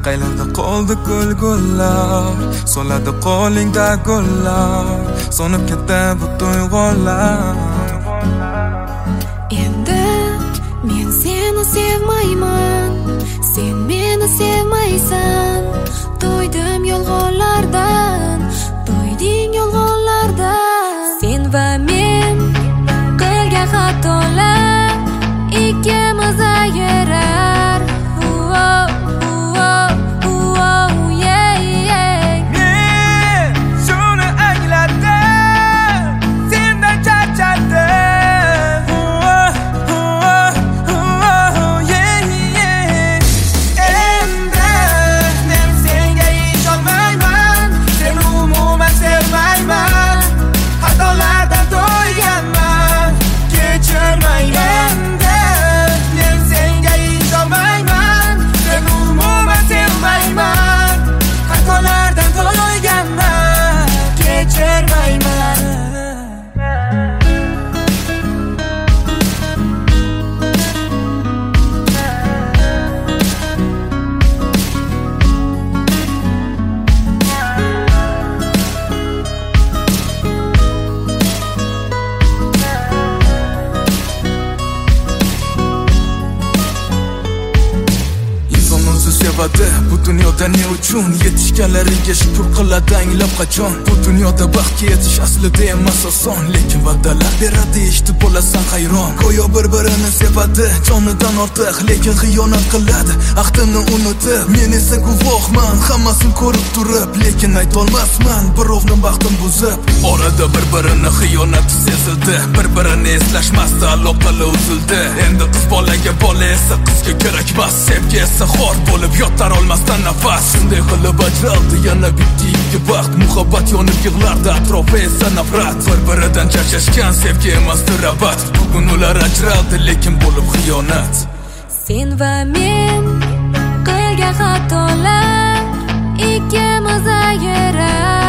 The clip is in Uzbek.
Qaylarda qoldi gullar, so'ladi qo'lingda gullar, so'nib ketdi bu tuyg'ular. Endi men seni sevmayman, sen meni sevmaysan. To'ydim yolg'onlardan, to'yding yolg'onlardan. Sen va men qilgan xatolar ikkimiz ayrar. Bu dunyoda ne uchun yetishganlariga shukr qiladi anglab qachon. Bu dunyoda baxtga yetish aslida emas oson, lekin va'dalar beradi eshitib bo'lasan hayron. Go'yo bir-birini sevadi jonidan ortiq, lekin xiyonat qiladi ahdini unutib. Men esa guvohman hammasini ko'rib turib, lekin aytolmasman birovning baxtini buzib. Orada bir-birini xiyonati sezildi, bir-birini eslashmasdi, aloqalar uzildi. Endi qiz bolaga bola esa qizga kerakmas, sevgi esa xor bo'lib yotar olmasdan nafas. Shunday qilib ajraldi yana bitta ikki baxt, muhabbat yonib yig'lardi, atrofi esa nafrat. Bir-biridan charchashgan sevgi emasdir abad. Bugun ular ajraldi lekin bo'lib xiyonat. Sen va men qilgan xatolar ikkimiz ayrar.